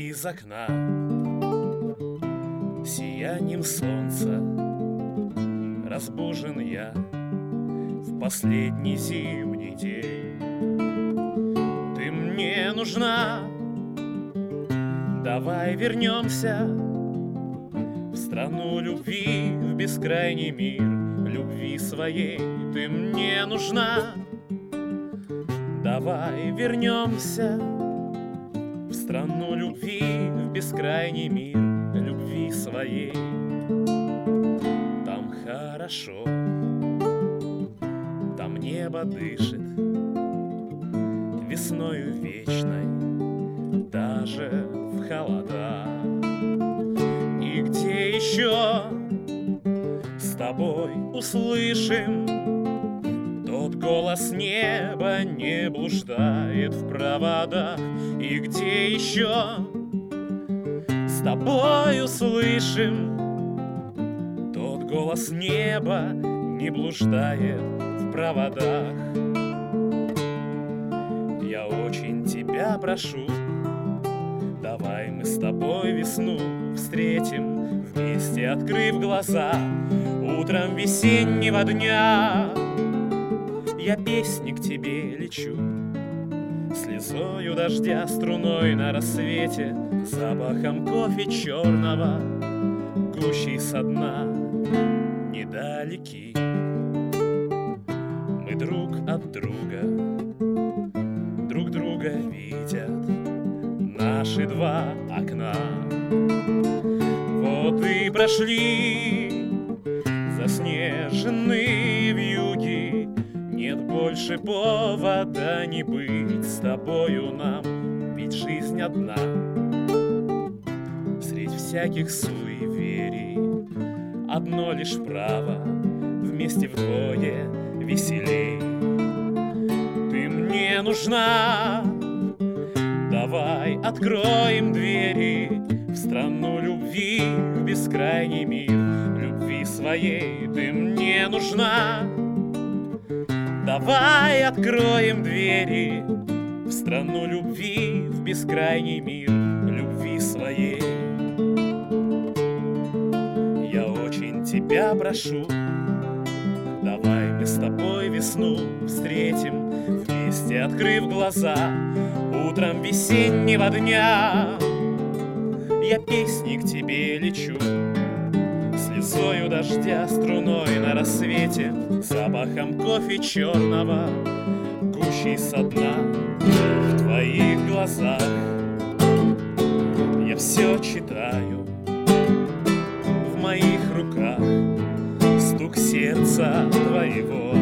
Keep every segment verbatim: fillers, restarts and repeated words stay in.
из окна сиянием солнца разбужен я в последний зимний день. Ты мне нужна, давай вернемся в страну любви, в бескрайний мир любви своей. Ты мне нужна, давай вернемся в страну любви, в бескрайний мир любви своей. Там хорошо, там небо дышит весною вечной, даже в холода. И где еще с тобой услышим тот голос неба, не блуждает в проводах? И где еще с тобой услышим тот голос неба, не блуждает в проводах? Я очень тебя прошу, давай мы с тобой весну встретим, вместе открыв глаза утром весеннего дня. Я песни к тебе лечу, слезою дождя, струной на рассвете, запахом кофе черного, гущей со дна недалеки. Мы друг от друга, друг друга видят наши два окна. Вот и прошли заснеженные вьюги, нет больше повода не быть с тобою нам, ведь жизнь одна. Средь всяких суеверий одно лишь право, вместе вдвое веселей. Ты мне нужна, давай откроем двери в страну любви, в бескрайний мир любви своей. Ты мне нужна, давай откроем двери в страну любви, в бескрайний мир любви своей. Я очень тебя прошу, давай мы с тобой весну встретим, вместе открыв глаза утром весеннего дня. Я песни к тебе лечу, слезою дождя, струной на рассвете, запахом кофе черного, гущей со дна. В твоих глазах я все читаю, в моих руках стук сердца твоего.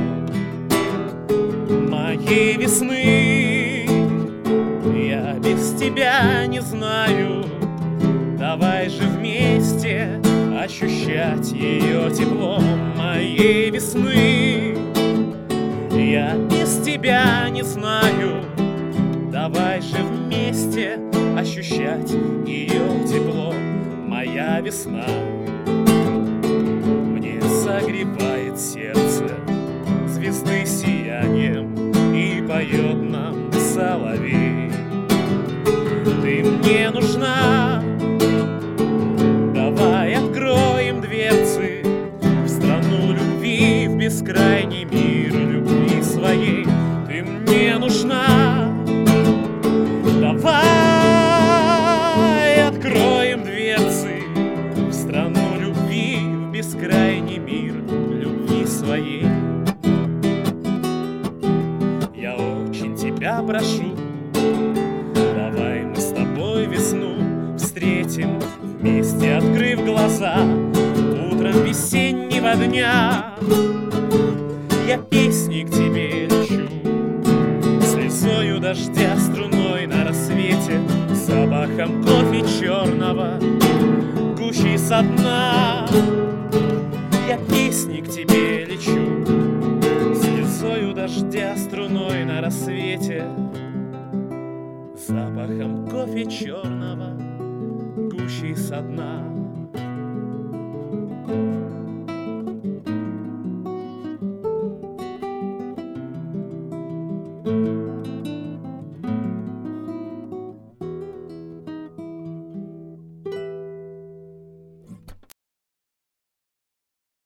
Моей весны я без тебя не знаю, давай же вместе ощущать ее тепло. Моей весны я без тебя не знаю, давай же вместе ощущать ее тепло. Моя весна мне согревает сердце звезды сиянием, и поет нам соловей. Ты мне нужна, давай откроем дверцы в страну любви, в бескрайний мир любви своей. Ты мне нужна, давай откроем дверцы в страну любви, в бескрайний мир любви своей. Я очень тебя прошу, давай мы с тобой весну встретим, вместе открыв глаза утром весеннего дня. Я песни к тебе лечу, слезою дождя, струной на рассвете, запахом кофе черного, гущей со дна. Я песни к тебе лечу, слезою дождя, струной на рассвете, запахом кофе черного, гущей со дна.